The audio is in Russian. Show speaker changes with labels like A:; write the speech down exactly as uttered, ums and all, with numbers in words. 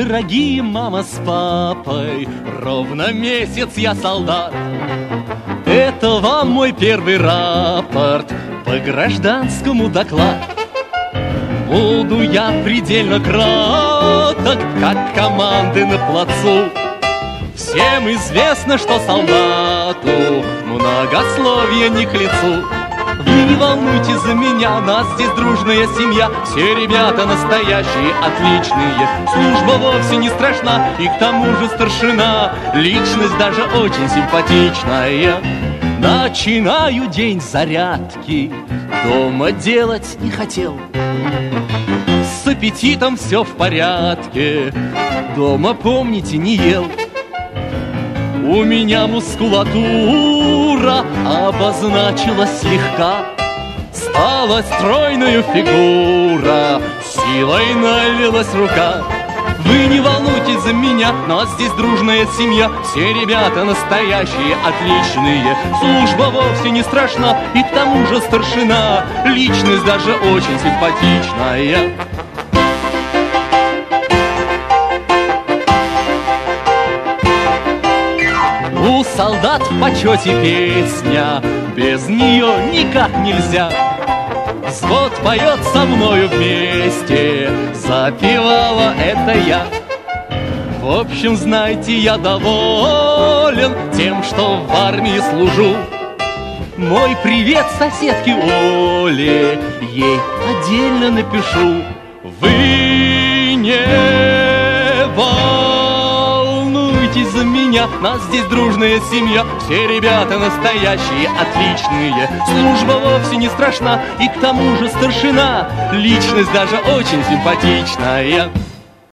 A: дорогие мама с папой, ровно месяц я солдат. Это вам мой первый рапорт, по гражданскому доклад. Буду я предельно краток, как команды на плацу. Всем известно, что солдату многословие не к лицу. Вы не волнуйтесь за меня, нас здесь дружная семья. Все ребята настоящие, отличные. Служба вовсе не страшна, и к тому же старшина. Личность даже очень симпатичная. Начинаю день с зарядки, дома делать не хотел. С аппетитом все в порядке, дома, помните, не ел. У меня мускулатура обозначилась слегка, стала стройная фигура, силой налилась рука. Вы не волнуйтесь за меня, нас здесь дружная семья. Все ребята настоящие, отличные. Служба вовсе не страшна, и к тому же старшина. Личность даже очень симпатичная. У солдат в почете песня, без нее никак нельзя. Взвод поет со мною вместе, запевала это я. В общем, знаете, я доволен тем, что в армии служу. Мой привет соседке Оле, ей отдельно напишу. Вы не волнуйтесь за меня, нас здесь дружная семья. Все ребята настоящие, отличные. Служба вовсе не страшна, и к тому же старшина. Личность даже очень симпатичная.